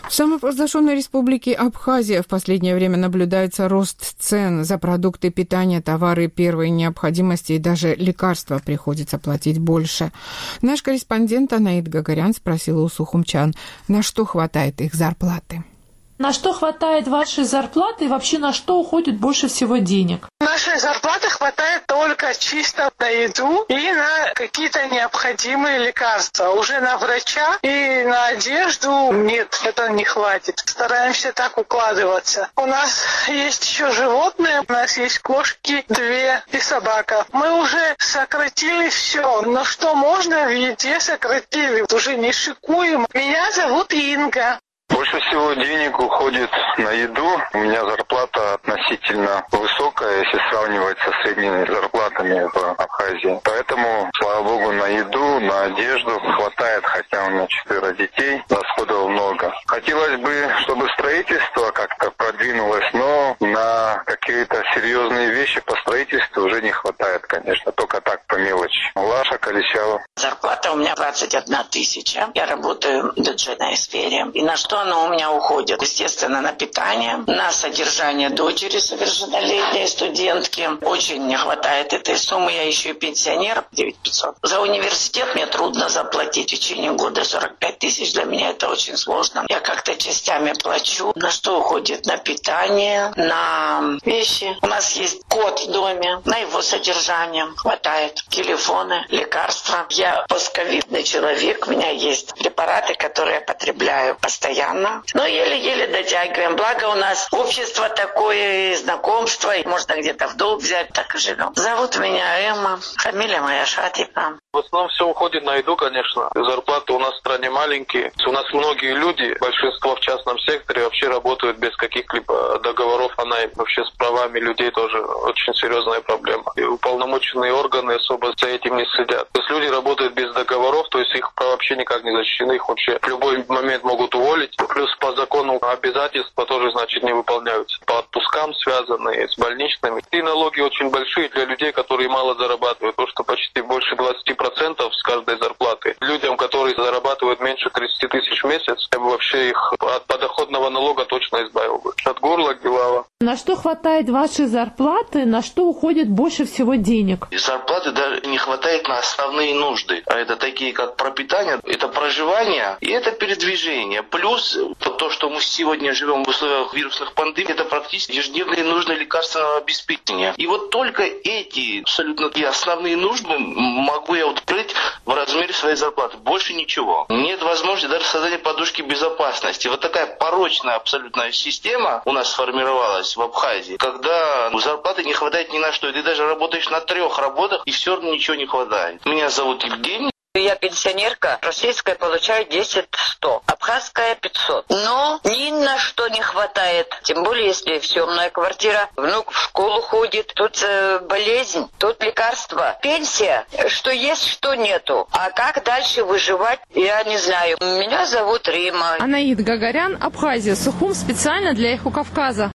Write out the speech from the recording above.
В самопровозглашенной республике Абхазия в последнее время наблюдается рост цен за продукты питания, товары первой необходимости и даже лекарства приходится платить больше. Наш корреспондент Анаид Гагарян спросила у сухумчан, на что хватает их зарплаты. На что хватает вашей зарплаты и вообще на что уходит больше всего денег? Нашей зарплаты хватает только чисто на еду и на какие-то необходимые лекарства. Уже на врача и на одежду нет, это не хватит. Стараемся так укладываться. У нас есть еще животные, у нас есть кошки 2 и собака. Мы уже сократили все, но что можно в еде сократили, уже не шикуем. Меня зовут Инга. Больше всего денег уходит на еду. У меня зарплата относительно высокая, если сравнивать со средними зарплатами в Абхазии. Поэтому, слава богу, на еду, на одежду хватает, хотя у меня 4 детей, расходов много. Хотелось бы, чтобы строительство как-то продвинулось, но на какие-то серьезные вещи по строительству уже не хватает, конечно, только так по мелочи. Лаша Колесява. Зарплата у меня 21 тысяча. Я работаю в бюджетной сфере. И на что она у меня уходит? Естественно, на питание, на содержание дочери совершеннолетней студентки. Очень не хватает этой суммы. Я еще и пенсионер, 9500. За университет мне трудно заплатить в течение года 45 тысяч. Для меня это очень сложно. Я как-то частями плачу. На что уходит? На питание, на вещи. У нас есть кот в доме. На его содержание хватает. Телефоны, лекарства. Я постковидный человек. У меня есть препараты, которые я потребляю постоянно. Но еле-еле дотягиваем. Благо у нас общество такое, знакомство. И можно где-то в долг взять, так и живем. Зовут меня Эмма. Фамилия моя Шатика. В основном все уходит на еду, конечно. Зарплаты у нас в стране маленькие. У нас многие люди, большинство в частном секторе, вообще работают без каких-либо договоров о найме. Вообще с правами людей тоже очень серьезная проблема. И уполномоченные органы особо за этим не следят. То есть люди работают без договоров, то есть их права вообще никак не защищены. Их вообще в любой момент могут уволить. Плюс по закону обязательства тоже, значит, не выполняются. По отпускам связанные с больничными. И налоги очень большие для людей, которые мало зарабатывают. То, что почти больше 20% с каждой зарплаты. Людям, которые зарабатывают меньше 30 тысяч в месяц, я бы вообще их от подоходного налога точно избавил бы. От горла к Белава. На что хватает вашей зарплаты, на что уходит больше всего денег? Зарплаты даже не хватает на основные нужды. А это такие, как пропитание, это проживание и это передвижение. Плюс то, что мы сегодня живем в условиях вирусных пандемий, это практически ежедневные нужды лекарственного обеспечения. И вот только эти абсолютно основные нужды могу я открыть в размере своей зарплаты. Больше ничего. Нет возможности даже создания подушки безопасности. Вот такая порочная абсолютная система у нас сформировалась в Абхазии, когда зарплаты не хватает ни на что. И ты даже работаешь на 3 работах, и все равно ничего не хватает. Меня зовут Евгений. Я пенсионерка, российская получаю 10-100, абхазская 500. Но ни на что не хватает. Тем более, если съемная квартира, внук в школу ходит, тут болезнь, тут лекарства, пенсия, что есть, что нету. А как дальше выживать, я не знаю. Меня зовут Рима. Анаид Гагарян, Абхазия, Сухум, специально для Эхо Кавказа.